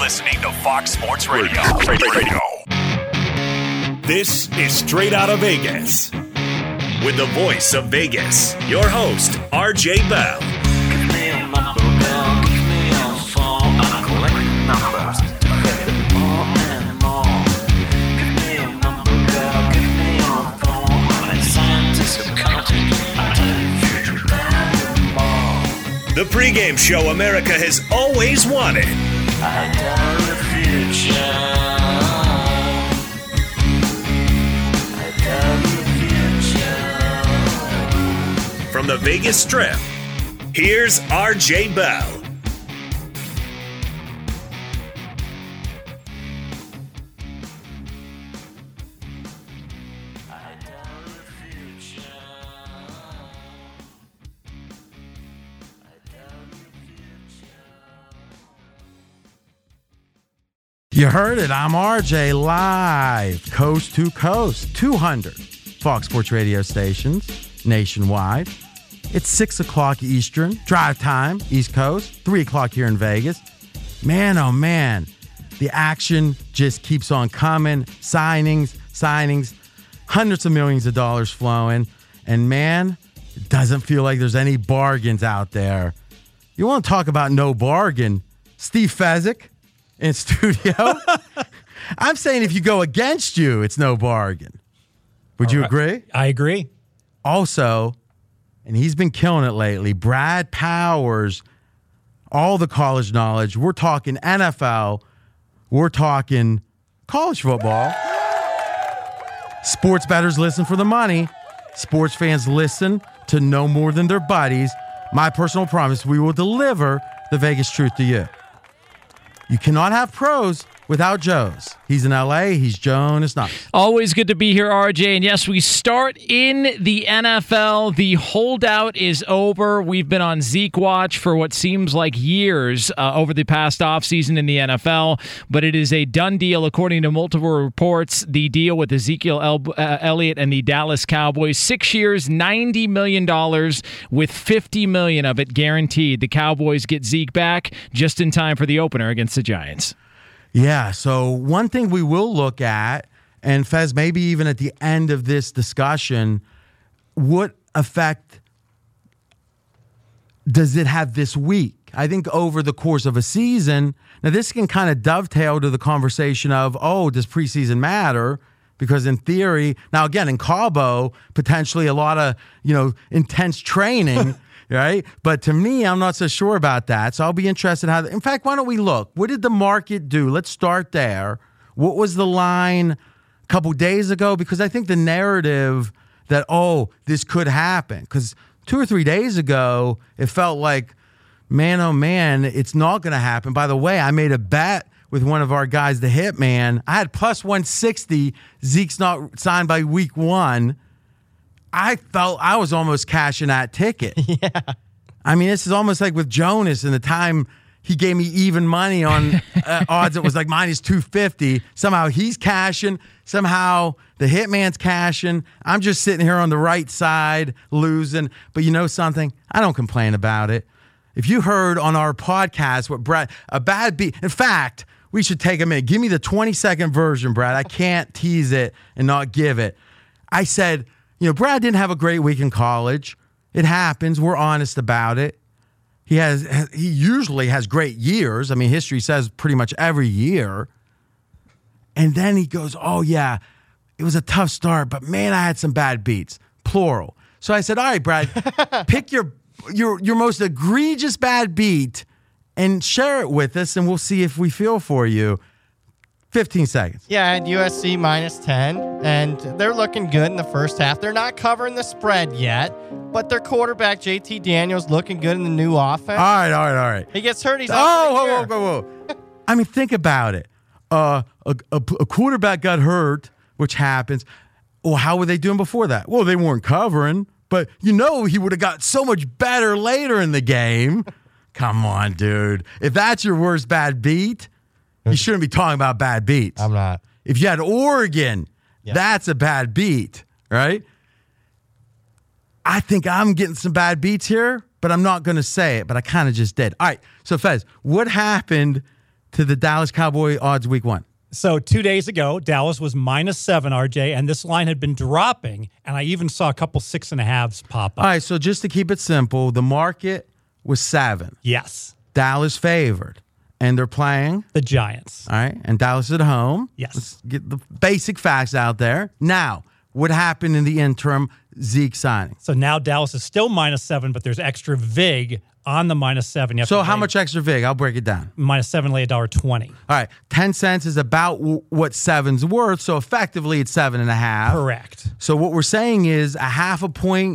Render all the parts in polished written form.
listening to Fox Sports Radio. This is Straight Outta Vegas. With the voice of Vegas, your host, RJ Bell. Give me a number, girl. Give me your phone. I'm collecting numbers. More and more. Give me a number, girl. Give me your phone. I'm a scientist of counting. I tell you future better more. The pregame show America has always wanted. I tell the future. I tell the future. From the Vegas Strip, here's RJ Bell. You heard it. I'm RJ, live, coast to coast, 200 Fox Sports radio stations nationwide. It's 6 o'clock Eastern, drive time, East Coast, 3 o'clock here in Vegas. Man, oh man, the action just keeps on coming. Signings, hundreds of millions of dollars flowing. And man, it doesn't feel like there's any bargains out there. You want to talk about no bargain? Steve Fezzik in studio. I'm saying if you go against you, it's no bargain. Would you agree? I agree. Also, and he's been killing it lately, Brad Powers, all the college knowledge. We're talking NFL. We're talking college football. Sports bettors listen for the money. Sports fans listen to no more than their buddies. My personal promise, we will deliver the Vegas truth to you. You cannot have pros without Joes. He's in L.A. He's Jonas Knox. Always good to be here, RJ. And yes, we start in the NFL. The holdout is over. We've been on Zeke watch for what seems like years over the past offseason in the NFL, but it is a done deal according to multiple reports. The deal with Ezekiel Elliott and the Dallas Cowboys, 6 years, $90 million with $50 million of it guaranteed. The Cowboys get Zeke back just in time for the opener against the Giants. Yeah, so one thing we will look at, and Fez, maybe even at the end of this discussion, what effect does it have this week? I think over the course of a season, now this can kind of dovetail to the conversation of, does preseason matter? Because in theory, now again, in Cabo, potentially a lot of, intense training, right? But to me, I'm not so sure about that. So I'll be interested how. In fact, why don't we look? What did the market do? Let's start there. What was the line a couple days ago? Because I think the narrative that, this could happen. Because 2 or 3 days ago, it felt like, man, oh man, it's not going to happen. By the way, I made a bet with one of our guys, the Hitman. I had plus 160. Zeke's not signed by week 1. I felt I was almost cashing that ticket. Yeah. I mean, this is almost like with Jonas and the time he gave me even money on odds. It was like minus 250. Somehow he's cashing. Somehow the Hitman's cashing. I'm just sitting here on the right side losing. But you know something? I don't complain about it. If you heard on our podcast what Brad, a bad beat. In fact, we should take a minute. Give me the 20-second version, Brad. I can't tease it and not give it. I said, Brad didn't have a great week in college. It happens. We're honest about it. He usually has great years. I mean, history says pretty much every year. And then he goes, it was a tough start, but man, I had some bad beats, plural. So I said, all right, Brad, pick your most egregious bad beat and share it with us, and we'll see if we feel for you. 15 seconds. Yeah, I had USC minus 10, and they're looking good in the first half. They're not covering the spread yet, but their quarterback, JT Daniels, looking good in the new offense. All right. He gets hurt. He's out. Whoa. I mean, think about it. A quarterback got hurt, which happens. Well, how were they doing before that? Well, they weren't covering, but he would have got so much better later in the game. Come on, dude. If that's your worst bad beat, you shouldn't be talking about bad beats. I'm not. If you had Oregon, that's a bad beat, right? I think I'm getting some bad beats here, but I'm not going to say it, but I kind of just did. All right, so Fez, what happened to the Dallas Cowboy odds week 1? So 2 days ago, Dallas was -7, RJ, and this line had been dropping, and I even saw a couple 6.5s pop up. All right, so just to keep it simple, the market was 7. Yes, Dallas favored, and they're playing. the Giants. All right, and Dallas at home. Yes. Let's get the basic facts out there. Now, what happened in the interim? Zeke signing. So now Dallas is still -7, but there's extra VIG on the -7. You have So to how lay much extra vig? I'll break it down. -7, lay $1.20. All right, 10 cents is about what 7's worth, so effectively it's 7.5. Correct. So what we're saying is a half a point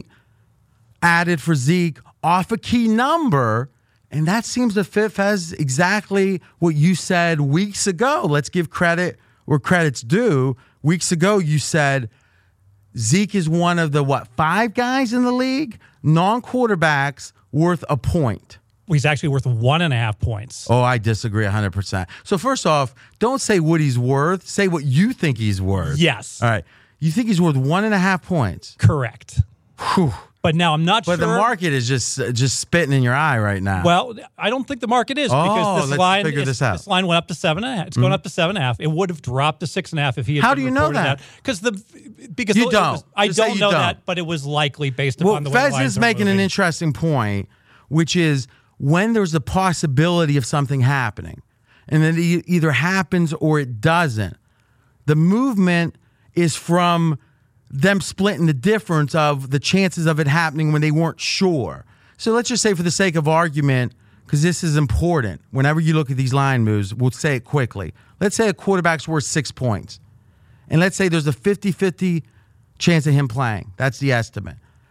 added for Zeke off a key number, and that seems to fit Fez exactly what you said weeks ago. Let's give credit where credit's due. Weeks ago, you said Zeke is one of the, 5 guys in the league? Non-quarterbacks worth a point. He's actually worth 1.5 points. Oh, I disagree 100%. So first off, don't say what he's worth. Say what you think he's worth. Yes. All right. You think he's worth 1.5 points. Correct. Whew. But now I'm not But sure. the market is just spitting in your eye right now. Well, I don't think the market is Oh, because this let's line figure this out. This line went up to 7.5. It's going up to 7.5. It would have dropped to 6.5 if he had. How do you know that? Because You don't. I Just say don't you know don't. that, but it was likely based well, upon the way the Fez lines is are making an moving. interesting point, which is when there's a possibility of something happening, and then it either happens or it doesn't. The movement is from them splitting the difference of the chances of it happening when they weren't sure. So let's just say, for the sake of argument, because this is important, whenever you look at these line moves, we'll say it quickly. Let's say a quarterback's worth 6 points. And let's say there's a 50-50 chance of him playing. That's the estimate.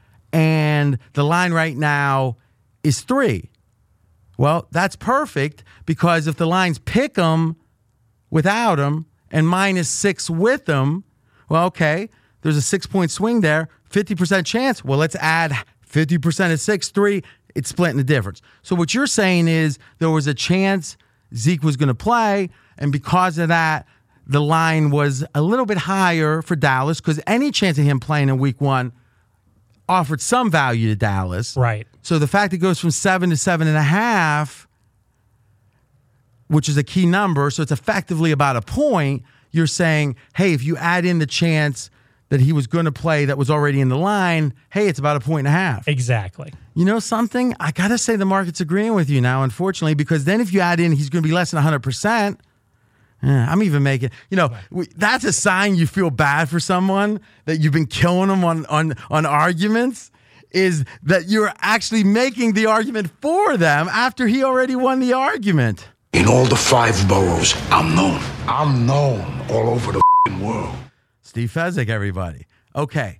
And the line right now is 3. Well, that's perfect, because if the lines pick him without him and -6 with him, well, okay, there's a 6-point swing there, 50% chance. Well, let's add 50% of 6, 3. It's splitting the difference. So what you're saying is there was a chance Zeke was going to play, and because of that, the line was a little bit higher for Dallas, because any chance of him playing in week 1 offered some value to Dallas. Right. So the fact it goes from 7 to 7.5, which is a key number, so it's effectively about a point, you're saying, hey, if you add in the chance that he was going to play that was already in the line, hey, it's about 1.5 points. Exactly. You know something? I got to say the market's agreeing with you now, unfortunately, because then if you add in he's going to be less than 100%, I'm even making, that's a sign you feel bad for someone, that you've been killing them on arguments, is that you're actually making the argument for them after he already won the argument. In all the 5 boroughs, I'm known. I'm known all over the world. Steve Fezzik, everybody. Okay.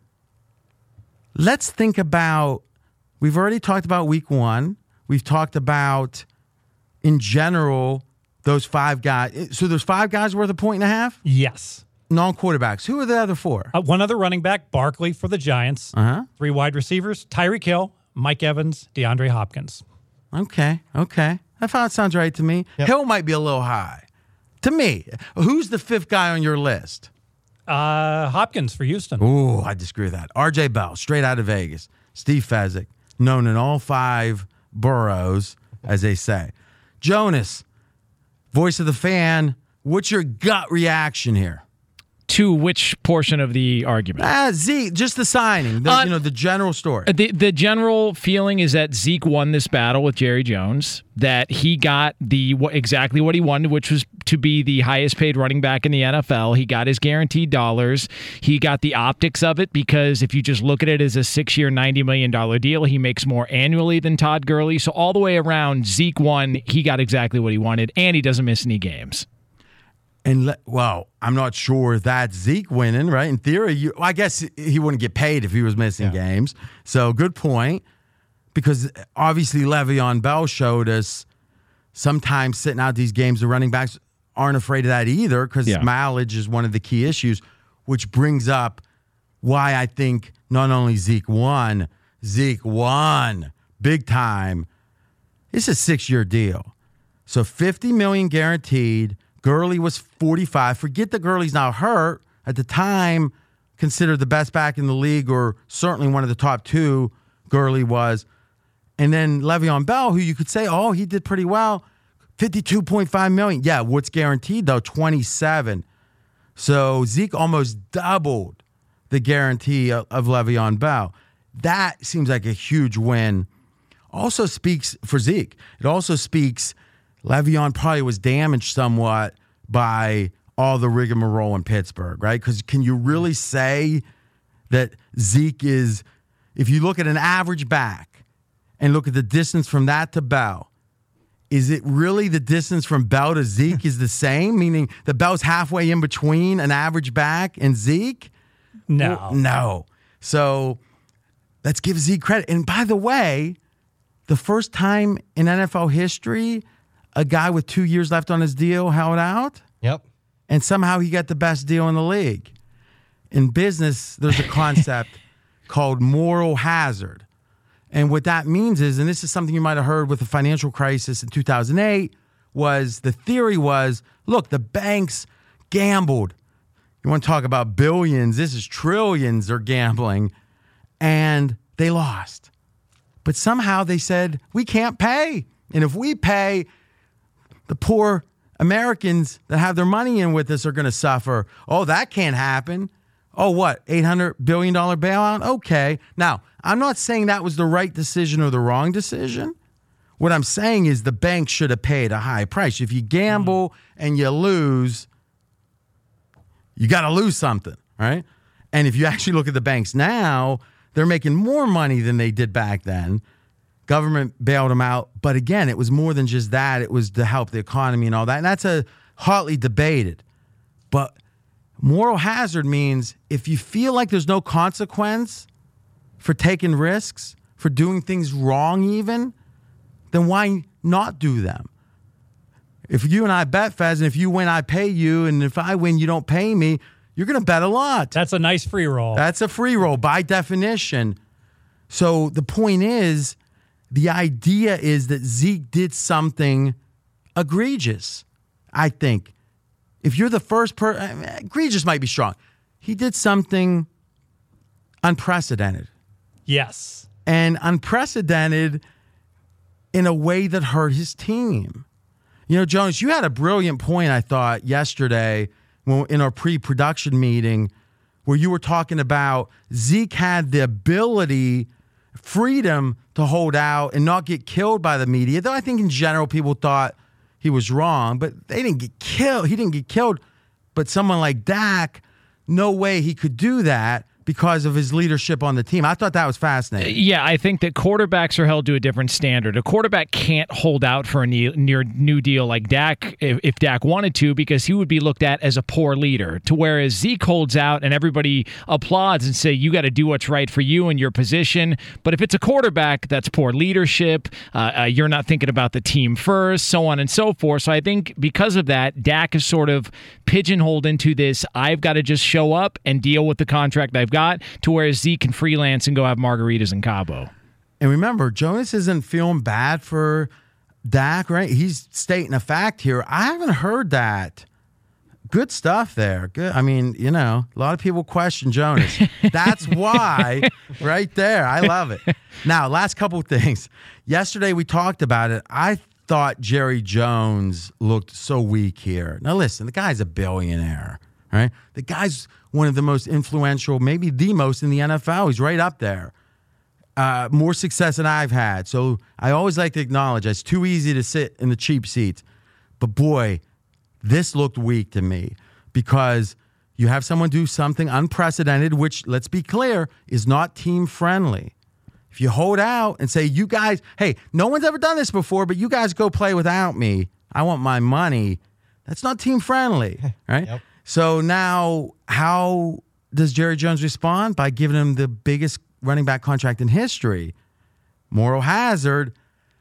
Let's think about, we've already talked about week 1. We've talked about, in general, those 5 guys. So there's 5 guys worth 1.5 points? Yes. Non-quarterbacks. Who are the other 4? One other running back, Barkley for the Giants. 3 wide receivers, Tyreek Hill, Mike Evans, DeAndre Hopkins. Okay. That sounds right to me. Yep. Hill might be a little high. To me. Who's the 5th guy on your list? Hopkins for Houston. Ooh, I disagree with that. RJ Bell, straight out of Vegas. Steve Fezzik, known in all 5 boroughs, as they say. Jonas, voice of the fan, what's your gut reaction here? To which portion of the argument? Zeke, just the signing, the general story. The general feeling is that Zeke won this battle with Jerry Jones, that he got exactly what he wanted, which was to be the highest paid running back in the NFL. He got his guaranteed dollars. He got the optics of it, because if you just look at it as a 6-year, $90 million deal, he makes more annually than Todd Gurley. So all the way around, Zeke won. He got exactly what he wanted, and he doesn't miss any games. And, I'm not sure that's Zeke winning, right? In theory, I guess he wouldn't get paid if he was missing games. So good point, because obviously Le'Veon Bell showed us sometimes sitting out these games, the running backs aren't afraid of that either, because mileage is one of the key issues, which brings up why I think not only Zeke won big time. It's a 6-year deal. So $50 million guaranteed. Gurley was 45. Forget that Gurley's now hurt. At the time, considered the best back in the league, or certainly one of the top 2, Gurley was. And then Le'Veon Bell, who you could say, he did pretty well. $52.5 million. Yeah, what's guaranteed though? 27. So Zeke almost doubled the guarantee of Le'Veon Bell. That seems like a huge win. Also speaks for Zeke. It also speaks Le'Veon probably was damaged somewhat by all the rigmarole in Pittsburgh, right? Because can you really say that Zeke is, if you look at an average back and look at the distance from that to Bell, is it really the distance from Bell to Zeke is the same? Meaning the Bell's halfway in between an average back and Zeke? No. Well, no. So let's give Zeke credit. And by the way, the first time in NFL history, a guy with 2 years left on his deal held out. Yep. And somehow he got the best deal in the league. In business, there's a concept called moral hazard. And what that means is, and this is something you might have heard with the financial crisis in 2008, was the theory was, look, the banks gambled. You want to talk about billions, this is trillions they're gambling, and they lost. But somehow they said, we can't pay. And if we pay, the poor Americans that have their money in with us are going to suffer. Oh, that can't happen. Oh, what? $800 billion bailout? Okay. Now, I'm not saying that was the right decision or the wrong decision. What I'm saying is the bank should have paid a high price. If you gamble and you lose, you got to lose something, right? And if you actually look at the banks now, they're making more money than they did back then. Government bailed them out. But again, it was more than just that. It was to help the economy and all that. And that's a hotly debated. But moral hazard means if you feel like there's no consequence for taking risks, for doing things wrong even, then why not do them? If you and I bet, Fez, and if you win, I pay you, and if I win, you don't pay me, you're going to bet a lot. That's a nice free roll. That's a free roll by definition. So the point is, the idea is that Zeke did something egregious, I think. If you're the first person, egregious might be strong. He did something unprecedented. Yes. And unprecedented in a way that hurt his team. You know, Jonas, you had a brilliant point, I thought, yesterday in our pre-production meeting where you were talking about Zeke had the ability, freedom to hold out and not get killed by the media, though I think in general people thought he was wrong, but they didn't get killed. He didn't get killed. But someone like Dak, no way he could do that because of his leadership on the team. I thought that was fascinating. Yeah, I think that quarterbacks are held to a different standard. A quarterback can't hold out for a new deal like Dak if Dak wanted to, because he would be looked at as a poor leader. To whereas Zeke holds out and everybody applauds and say, you got to do what's right for you and your position. But if it's a quarterback, that's poor leadership. You're not thinking about the team first, so on and so forth. So I think because of that, Dak is sort of pigeonholed into this, I've got to just show up and deal with the contract I've got, to where Zeke can freelance and go have margaritas in Cabo. And remember, Jonas isn't feeling bad for Dak, right? He's stating a fact here. I haven't heard that. Good stuff there. Good. I mean, you know, a lot of people question Jonas. That's why, right there. I love it. Now, last couple of things. Yesterday we talked about it. I thought Jerry Jones looked so weak here. Now, listen, the guy's a billionaire, right? The guy's one of the most influential, maybe the most in the NFL. He's right up there. More success than I've had. So I always like to acknowledge it's too easy to sit in the cheap seats. But boy, this looked weak to me because you have someone do something unprecedented, which, let's be clear, is not team friendly. If you hold out and say, you guys, hey, no one's ever done this before, but you guys go play without me. I want my money. That's not team friendly, right? Yep. So now how does Jerry Jones respond? By giving him the biggest running back contract in history. Moral hazard.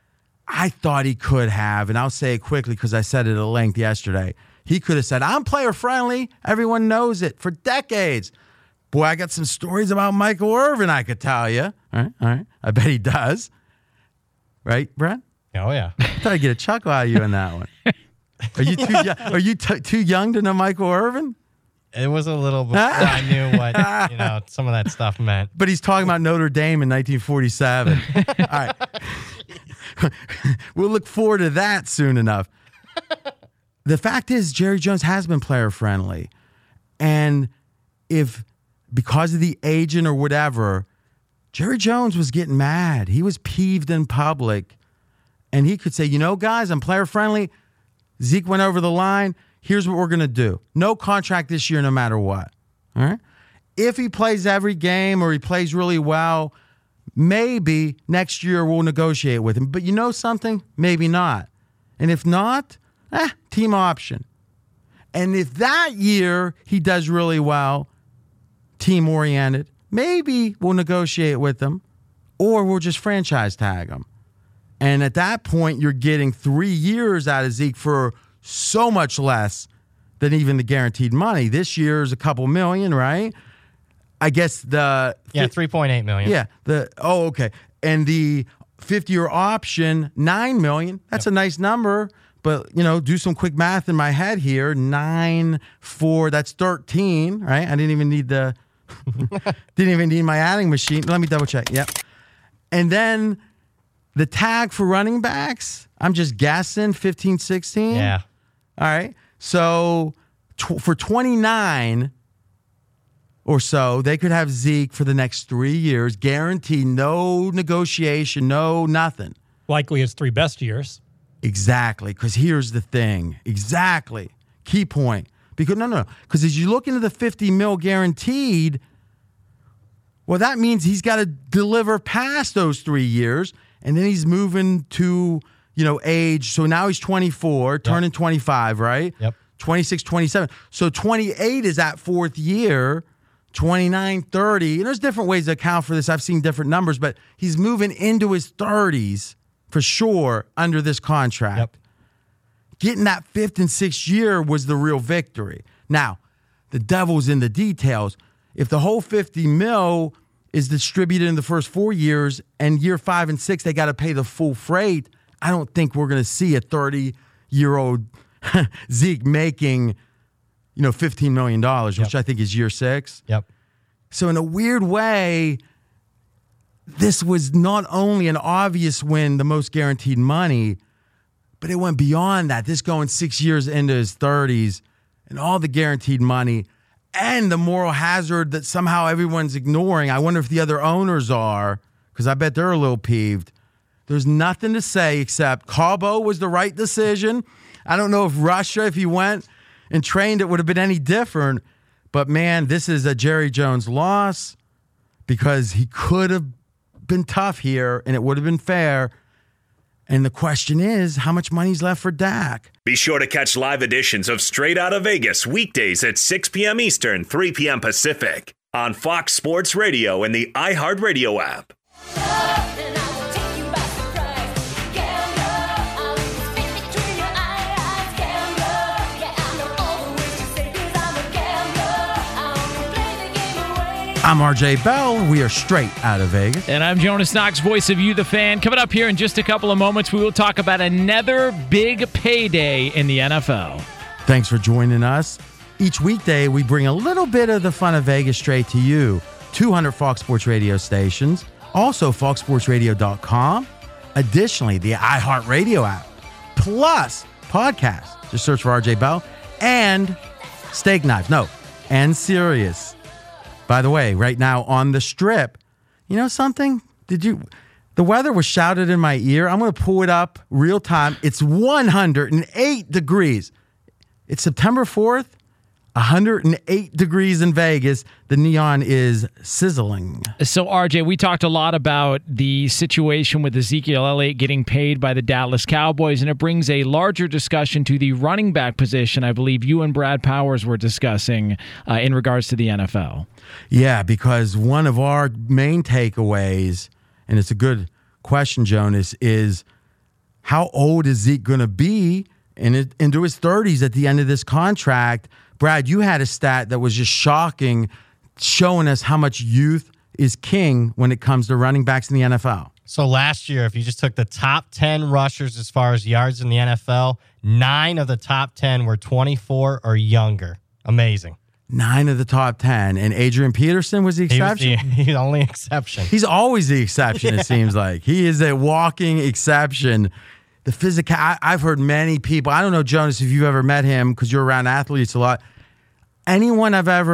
I thought he could have, and I'll say it quickly because I said it at length yesterday. He could have said, I'm player friendly. Everyone knows it for decades. Boy, I got some stories about Michael Irvin I could tell you. All right. I bet he does. Right, Brent? Oh, yeah. I thought I'd get a chuckle out of you on that one. Are you too young? Are you too young to know Michael Irvin? It was a little before I knew what, some of that stuff meant. But he's talking about Notre Dame in 1947. All right. We'll look forward to that soon enough. the fact is, Jerry Jones has been player friendly. And if because of the agent or whatever, Jerry Jones was getting mad. He was peeved in public. And he could say, you know, guys, I'm player friendly. Zeke went over the line. Here's what we're going to do. No contract this year no matter what. All right? If he plays every game or he plays really well, maybe next year we'll negotiate with him. But you know something? Maybe not. And if not, team option. And if that year he does really well, team-oriented, maybe we'll negotiate with him or we'll just franchise tag him. And at that point, you're getting 3 years out of Zeke for so much less than even the guaranteed money. This year is a couple million, right? I guess the... Yeah, $3.8 million. Yeah. Okay. And the 50-year option, $9 million. That's a nice number. But, you know, do some quick math in my head here. 9, 4, that's 13, right? I didn't even need the... didn't even need my adding machine. Let me double check. Yep. And then the tag for running backs, I'm just guessing 15, 16. Yeah. All right. So for 29 or so, they could have Zeke for the next 3 years, guaranteed, no negotiation, no nothing. Likely his 3 best years. Exactly. Because here's the thing. Exactly. Key point. Because because as you look into the $50 million guaranteed, well, that means he's got to deliver past those 3 years, and then he's moving to, you know, age. So now he's 24, turning 25, right? Yep. 26, 27. So 28 is that 4th year, 29, 30. And there's different ways to account for this. I've seen different numbers, but he's moving into his 30s for sure under this contract. Yep. Getting that 5th and 6th year was the real victory. Now, the devil's in the details. If the whole $50 million is distributed in the first 4 years and year 5 and 6, they got to pay the full freight, I don't think we're going to see a 30-year-old Zeke making, you know, $15 million, which I think is year 6. Yep. So in a weird way, this was not only an obvious win, the most guaranteed money, but it went beyond that. This going 6 years into his 30s and all the guaranteed money and the moral hazard that somehow everyone's ignoring. I wonder if the other owners are, because I bet they're a little peeved. There's nothing to say except Cabo was the right decision. I don't know if Russia, if he went and trained, it would have been any different. But, man, this is a Jerry Jones loss because he could have been tough here and it would have been fair. And the question is, how much money's left for Dak? Be sure to catch live editions of Straight Outta Vegas weekdays at 6 p.m. Eastern, 3 p.m. Pacific on Fox Sports Radio and the iHeartRadio app. I'm RJ Bell. We are Straight Outta Vegas. And I'm Jonas Knox, voice of You, the fan. Coming up here in just a couple of moments, we will talk about another big payday in the NFL. Thanks for joining us. Each weekday, we bring a little bit of the fun of Vegas straight to you. 200 Fox Sports Radio stations. Also, foxsportsradio.com. Additionally, the iHeartRadio app. Plus, podcasts. Just search for RJ Bell. And Steak Knives. No, and Sirius. By the way, right now on the Strip, you know something? The weather was shouted in my ear. I'm going to pull it up real time. It's 108 degrees. It's September 4th, 108 degrees in Vegas. The neon is sizzling. So, RJ, we talked a lot about the situation with Ezekiel Elliott getting paid by the Dallas Cowboys, and it brings a larger discussion to the running back position I believe you and Brad Powers were discussing in regards to the NFL. Yeah, because one of our main takeaways, and it's a good question, Jonas, is how old is Zeke going to be into his 30s at the end of this contract? Brad, you had a stat that was just shocking, showing us how much youth is king when it comes to running backs in the NFL. So last year, if you just took the top 10 rushers as far as yards in the NFL, 9 of the top 10 were 24 or younger. Amazing. 9 of the top 10. And Adrian Peterson was the exception? He's the only exception. He's always the exception, it seems like. He is a walking exception. the physical. I've heard many people. I don't know, Jonas, if you've ever met him because you're around athletes a lot. Anyone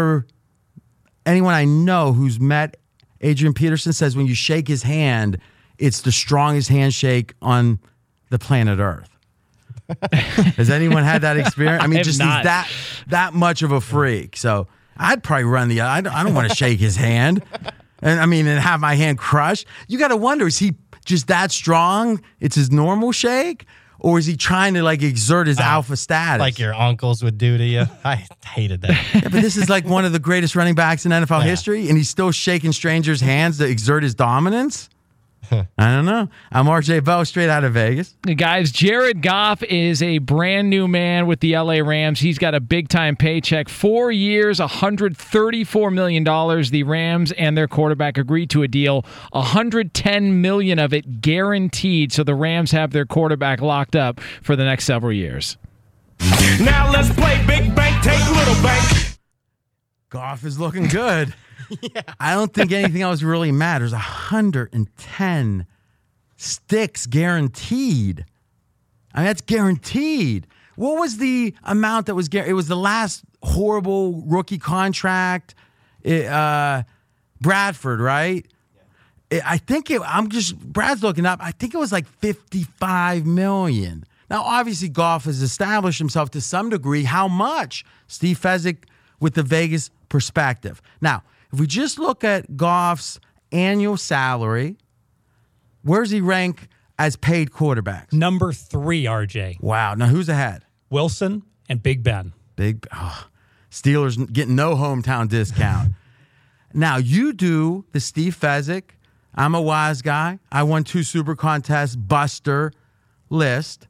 I know who's met Adrian Peterson says when you shake his hand, it's the strongest handshake on the planet Earth. Has anyone had that experience? I mean, have just not. he's that much of a freak. So I'd probably run I don't want to shake his hand, and have my hand crushed. You got to wonder, is he just that strong? It's his normal shake, or is he trying to like exert his alpha status? Like your uncles would do to you. I hated that. Yeah, but this is like one of the greatest running backs in NFL history, and he's still shaking strangers' hands to exert his dominance. I don't know. I'm RJ Bell, straight out of Vegas. Guys, Jared Goff is a brand new man with the LA Rams. He's got a big-time paycheck. 4 years, $134 million. The Rams and their quarterback agreed to a deal, $110 million of it guaranteed, so the Rams have their quarterback locked up for the next several years. Now let's play big bank, take little bank. Goff is looking good. I don't think anything else really matters. 110 sticks guaranteed. I mean, that's guaranteed. What was the amount that was guaranteed? It was the last horrible rookie contract. Bradford, right? I think Brad's looking up. I think it was like $55 million. Now, obviously, Goff has established himself to some degree. How much? Steve Fezzik with the Vegas perspective. Now, if we just look at Goff's annual salary, where does he rank as paid quarterbacks? Number 3, RJ. Wow. Now, who's ahead? Wilson and Big Ben. Steelers getting no hometown discount. Now, you do the Steve Fezzik, I'm a wise guy, I won 2 super contests, Buster list,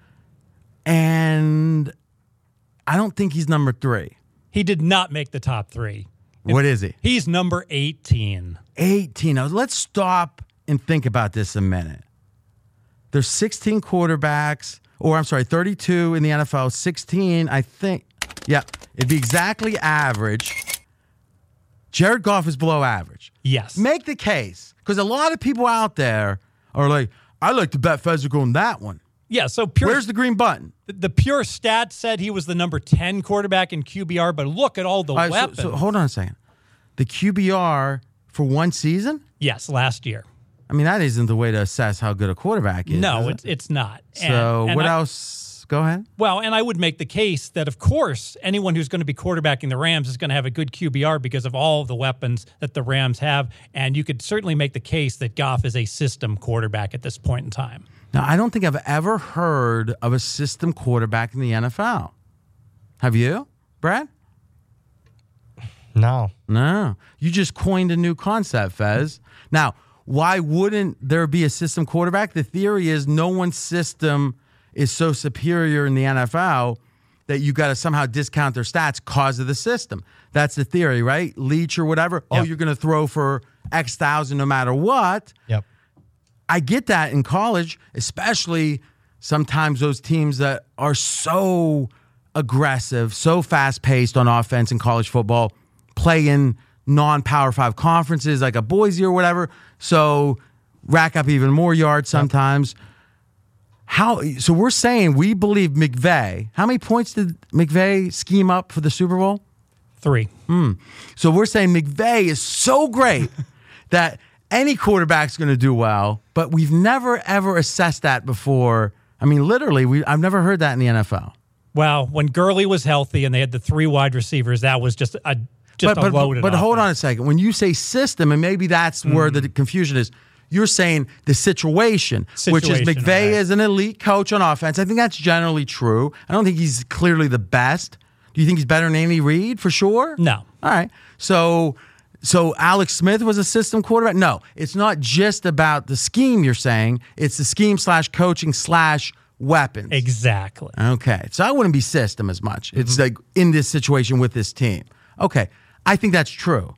and I don't think he's number 3. He did not make the top 3. What is he? He's number 18. 18. Now, let's stop and think about this a minute. There's 16 quarterbacks, 32 in the NFL, 16, I think. Yeah, it'd be exactly average. Jared Goff is below average. Yes. Make the case, because a lot of people out there are like, I like to bet Fezzik on that one. Yeah, so Where's the green button? The pure stat said he was the number 10 quarterback in QBR, but look at all the weapons. So hold on a second. The QBR for one season? Yes, last year. I mean, that isn't the way to assess how good a quarterback is. No, is it? it's not. So what else? Go ahead. Well, and I would make the case that, of course, anyone who's going to be quarterbacking the Rams is going to have a good QBR because of all of the weapons that the Rams have. And you could certainly make the case that Goff is a system quarterback at this point in time. Now, I don't think I've ever heard of a system quarterback in the NFL. Have you, Brad? No. No. You just coined a new concept, Fez. Now, why wouldn't there be a system quarterback? The theory is no one's system is so superior in the NFL that you got to somehow discount their stats because of the system. That's the theory, right? Leach or whatever. Yep. Oh, you're going to throw for X thousand no matter what. Yep. I get that in college, especially sometimes those teams that are so aggressive, so fast-paced on offense in college football, play in non-Power 5 conferences like a Boise or whatever, so rack up even more yards sometimes. So we're saying we believe McVay. How many points did McVay scheme up for the Super Bowl? 3. So we're saying McVay is so great that any quarterback's going to do well, but we've never, ever assessed that before. I mean, literally, I've never heard that in the NFL. Well, when Gurley was healthy and they had the 3 wide receivers, that was just a loaded But hold on a offense. second. When you say system, and maybe that's where the confusion is, you're saying the situation, which is McVay right. is an elite coach on offense. I think that's generally true. I don't think he's clearly the best. Do you think he's better than Andy Reid for sure? No. All right. So Alex Smith was a system quarterback? No, it's not just about the scheme you're saying. It's the scheme / coaching / weapons. Exactly. Okay. So I wouldn't be system as much. It's like in this situation with this team. Okay. I think that's true.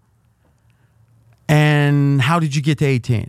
And how did you get to 18?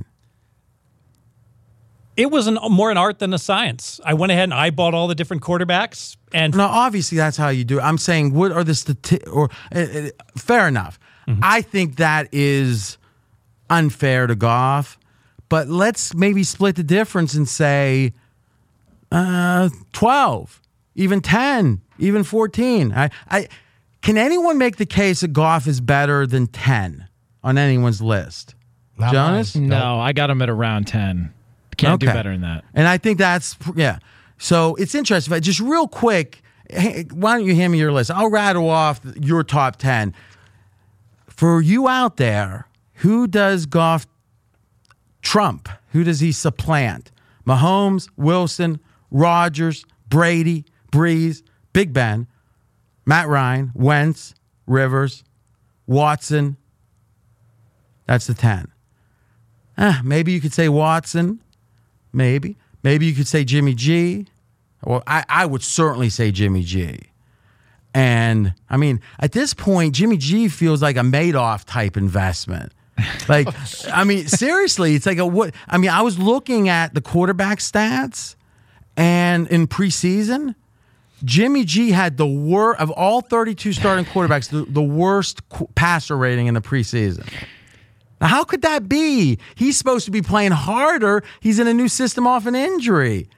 It was more an art than a science. I went ahead and eyeballed all the different quarterbacks. And Now, obviously, that's how you do it. I'm saying, what are the fair enough. I think that is unfair to Goff, but let's maybe split the difference and say 12, even 10, even 14. Can anyone make the case that Goff is better than 10 on anyone's list? Not Jonas? mine. No, I got him at around 10. Can't do Okay. better than that. And I think that's, yeah. So it's interesting. But just real quick, hey, why don't you hand me your list? I'll rattle off your top 10. For you out there, who does Goff trump? Who does he supplant? Mahomes, Wilson, Rodgers, Brady, Breeze, Big Ben, Matt Ryan, Wentz, Rivers, Watson. That's the 10. Maybe you could say Watson. Maybe. Maybe you could say Jimmy G. Well, I would certainly say Jimmy G. And, I mean, at this point, Jimmy G feels like a Madoff type investment. Like, I mean, seriously, it's like I was looking at the quarterback stats, and in preseason, Jimmy G had the worst, of all 32 starting quarterbacks, the worst passer rating in the preseason. Now, how could that be? He's supposed to be playing harder. He's in a new system off an injury.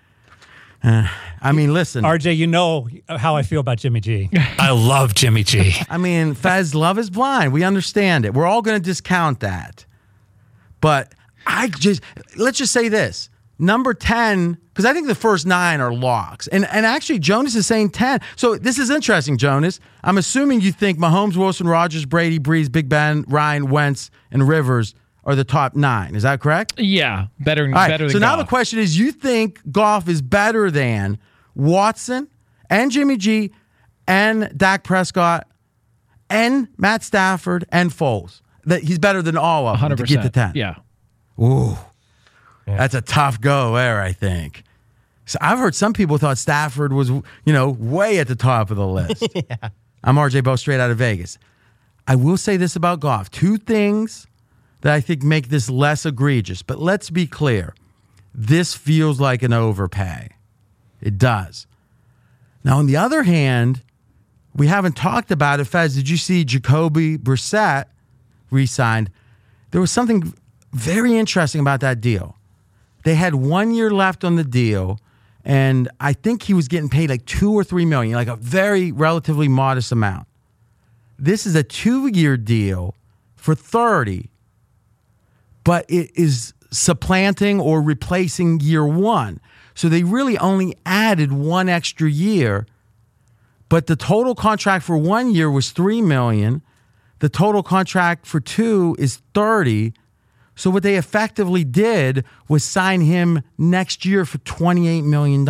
I mean, listen. RJ, you know how I feel about Jimmy G. I love Jimmy G. I mean, Fez, love is blind. We understand it. We're all going to discount that. But let's just say this. Number 10, because I think the first 9 are locks. And actually, Jonas is saying 10. So this is interesting, Jonas. I'm assuming you think Mahomes, Wilson, Rodgers, Brady, Breeze, Big Ben, Ryan, Wentz, and Rivers are the top 9. Is that correct? Yeah, better All right, than so now Goff. the question is, you think Goff is better than Watson and Jimmy G and Dak Prescott and Matt Stafford and Foles? That he's better than all of them 100%. to get to 10. Yeah. Ooh, that's a tough go there, I think. So I've heard some people thought Stafford was, way at the top of the list. Yeah. I'm RJ Bo, straight out of Vegas. I will say this about Goff. 2 things that I think make this less egregious. But let's be clear. This feels like an overpay. It does. Now, on the other hand, we haven't talked about it. Fez, did you see Jacoby Brissett re-signed? There was something very interesting about that deal. They had 1 year left on the deal, and I think he was getting paid like $2 or $3 million, like a very relatively modest amount. This is a 2-year deal for $30, but it is supplanting or replacing year 1. So they really only added 1 extra year, but the total contract for 1 year was $3 million. The total contract for 2 is $30. So what they effectively did was sign him next year for $28 million.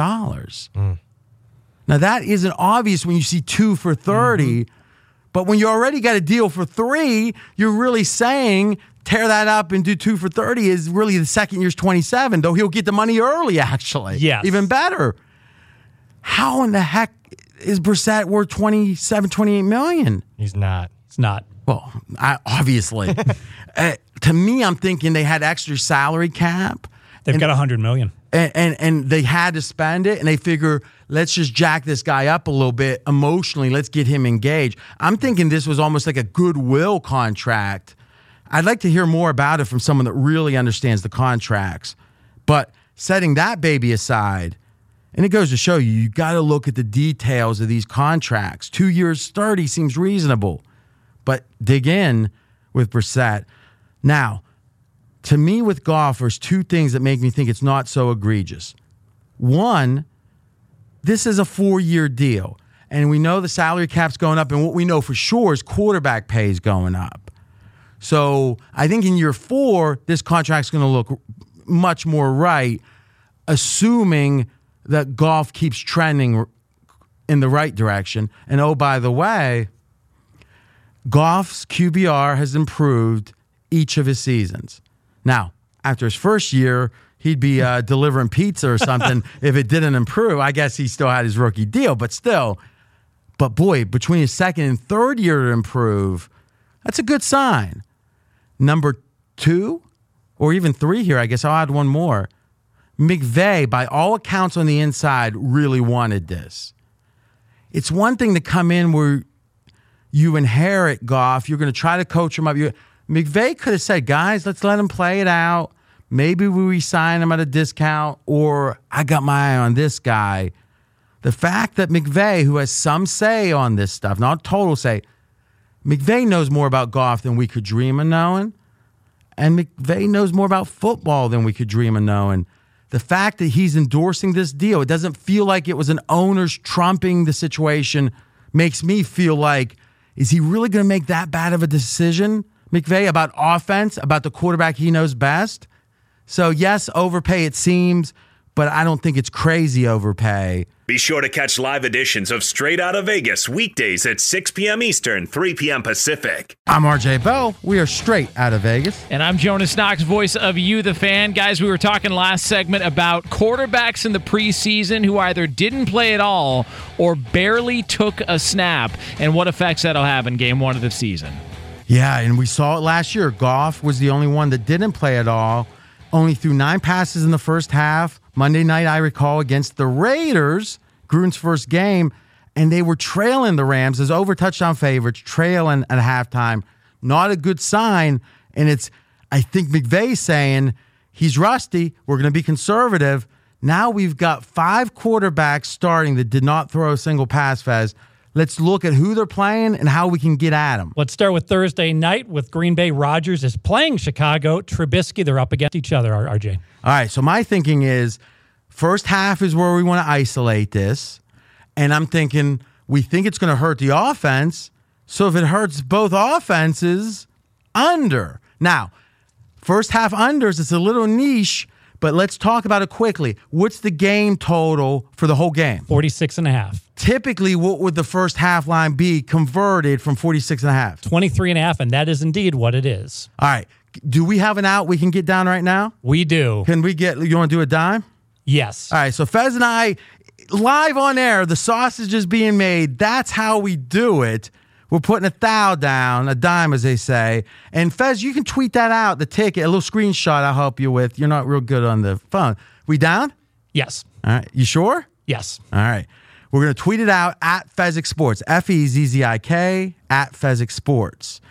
Now that isn't obvious when you see 2 for $30, but when you already got a deal for $3, you're really saying tear that up and do 2 for $30 is really the second year's $27, though he'll get the money early, actually. Yes. Even better. How in the heck is Brissett worth $28 million? He's not. It's not. Well, obviously. To me, I'm thinking they had extra salary cap. They've got $100 million. And they had to spend it, and they figure, let's just jack this guy up a little bit emotionally. Let's get him engaged. I'm thinking this was almost like a goodwill contract. I'd like to hear more about it from someone that really understands the contracts. But setting that baby aside, and it goes to show you got to look at the details of these contracts. 2 years, 30 seems reasonable. But dig in with Brissett. Now, to me with Goff, there's 2 things that make me think it's not so egregious. One, this is a 4-year deal. And we know the salary cap's going up, and what we know for sure is quarterback pay is going up. So I think in year 4, this contract's going to look much more right, assuming that Goff keeps trending in the right direction. And oh, by the way, Goff's QBR has improved each of his seasons. Now, after his first year, he'd be delivering pizza or something if it didn't improve. I guess he still had his rookie deal, but still. But boy, between his second and third year to improve, that's a good sign. Number 2, or even 3 here, I guess I'll add one more. McVay, by all accounts on the inside, really wanted this. It's one thing to come in where you inherit Goff. You're going to try to coach him up. McVay could have said, guys, let's let him play it out. maybe we re-sign him at a discount, or I got my eye on this guy. The fact that McVay, who has some say on this stuff, not total say, McVay knows more about Goff than we could dream of knowing, and McVay knows more about football than we could dream of knowing. The fact that he's endorsing this deal, it doesn't feel like it was an owner's trumping the situation, makes me feel like, is he really going to make that bad of a decision, McVay, about offense, about the quarterback he knows best? So, yes, overpay it seems, but I don't think it's crazy overpay. Be sure to catch live editions of Straight Outta Vegas weekdays at 6 p.m. Eastern, 3 p.m. Pacific. I'm RJ Bell. We are straight out of Vegas. And I'm Jonas Knox, voice of You, the Fan. Guys, we were talking last segment about quarterbacks in the preseason who either didn't play at all or barely took a snap, and what effects that'll have in game one of the season. Yeah, and we saw it last year. Goff was the only one that didn't play at all. Only threw 9 passes in the first half. Monday night, I recall, against the Raiders, Gruden's first game, and they were trailing the Rams as over-touchdown favorites, trailing at halftime. Not a good sign, and it's, I think McVay saying, he's rusty, we're going to be conservative. Now we've got 5 quarterbacks starting that did not throw a single pass, Fez. Let's look at who they're playing and how we can get at them. Let's start with Thursday night with Green Bay. Rodgers is playing Chicago. Trubisky, they're up against each other, RJ. All right, so my thinking is first half is where we want to isolate this. And I'm thinking we think it's going to hurt the offense. So if it hurts both offenses, under. Now, first half unders, it's a little niche, but let's talk about it quickly. What's the game total for the whole game? 46.5. Typically, what would the first half line be converted from 46.5? 23.5, and that is indeed what it is. All right. Do we have an out we can get down right now? We do. Can we get, you want to do a dime? Yes. All right, so Fez and I, live on air, the sausage is being made. That's how we do it. We're putting a thou down, a dime, as they say. And Fez, you can tweet that out, the ticket, a little screenshot I'll help you with. You're not real good on the phone. We down? Yes. All right. You sure? Yes. All right. We're going to tweet it out at Fezzik Sports, Fezzik, at Fezzik Sports.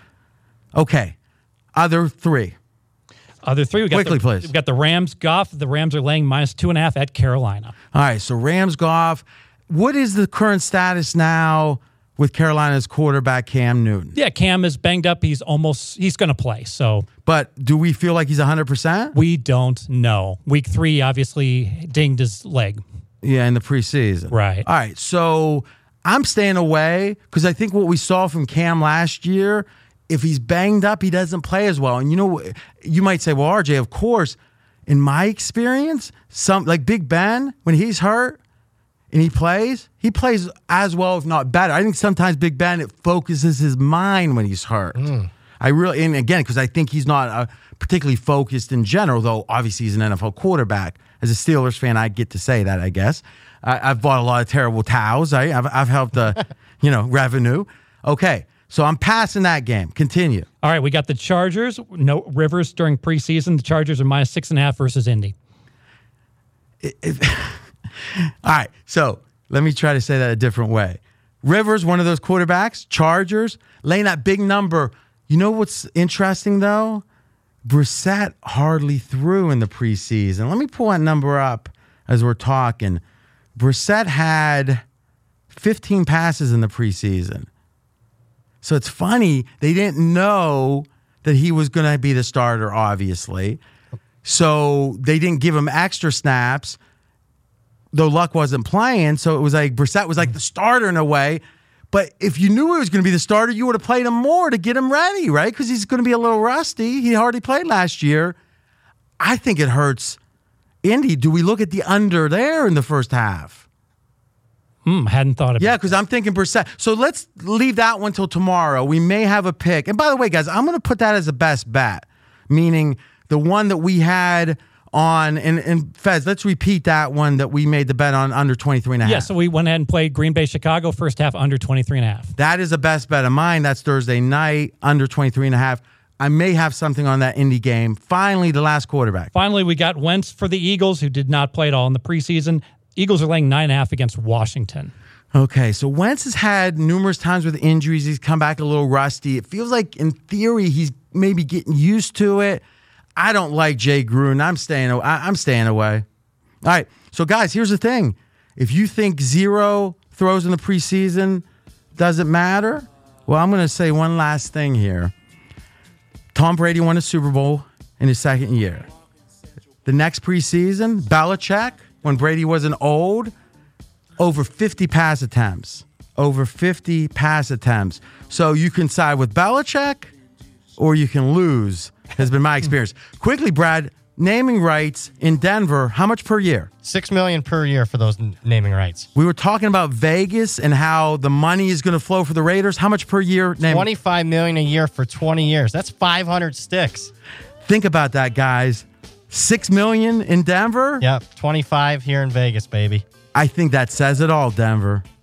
Okay. Other 3. Other 3. We got Quickly, please. We've got the Rams. Goff. The Rams are laying -2.5 at Carolina. All right, so Rams, Goff. What is the current status now with Carolina's quarterback, Cam Newton? Yeah, Cam is banged up. He's going to play. So, But do we feel like he's 100%? we don't know. Week 3 obviously dinged his leg. Yeah, in the preseason. Right. All right, so I'm staying away because I think what we saw from Cam last year, if he's banged up, he doesn't play as well. And you know, you might say, well, RJ, of course, in my experience, like Big Ben, when he's hurt and he plays as well, if not better. I think sometimes Big Ben, it focuses his mind when he's hurt. I really, and again, because I think he's not particularly focused in general, though obviously he's an NFL quarterback. As a Steelers fan, I get to say that, I guess. I've bought a lot of terrible towels. I've helped, revenue. Okay, so I'm passing that game. Continue. All right, we got the Chargers. No Rivers during preseason. The Chargers are -6.5 versus Indy. All right, so let me try to say that a different way. Rivers, one of those quarterbacks. Chargers, laying that big number. You know what's interesting, though? Brissett hardly threw in the preseason. Let me pull that number up as we're talking. Brissett had 15 passes in the preseason. So it's funny, they didn't know that he was going to be the starter, obviously. So they didn't give him extra snaps, though Luck wasn't playing. So it was like Brissett was like the starter in a way. But if you knew he was going to be the starter, you would have played him more to get him ready, right? Because he's going to be a little rusty. He hardly played last year. I think it hurts Indy. Do we look at the under there in the first half? Hadn't thought of it. Yeah, because I'm thinking Brissett. So let's leave that one till tomorrow. We may have a pick. And by the way, guys, I'm going to put that as a best bet, meaning the one that we had on, and Fez, let's repeat that one that we made the bet on under 23.5. Yeah, so we went ahead and played Green Bay, Chicago, first half under 23.5. That is a best bet of mine. That's Thursday night, under 23.5. I may have something on that Indy game. Finally, the last quarterback. Finally, we got Wentz for the Eagles, who did not play at all in the preseason. Eagles are laying 9.5 against Washington. Okay, so Wentz has had numerous times with injuries. He's come back a little rusty. It feels like, in theory, he's maybe getting used to it. I don't like Jay Gruden. I'm staying away. All right. So, guys, here's the thing. If you think 0 throws in the preseason doesn't matter, well, I'm going to say one last thing here. Tom Brady won a Super Bowl in his second year. The next preseason, Belichick, when Brady wasn't old, over 50 pass attempts. Over 50 pass attempts. So you can side with Belichick or you can lose, has been my experience. Quickly, Brad, naming rights in Denver, how much per year? $6 million per year for those naming rights. We were talking about Vegas and how the money is going to flow for the Raiders. How much per year? $25 million a year for 20 years. That's 500 sticks. Think about that, guys. $6 million in Denver? Yep, 25 here in Vegas, baby. I think that says it all, Denver.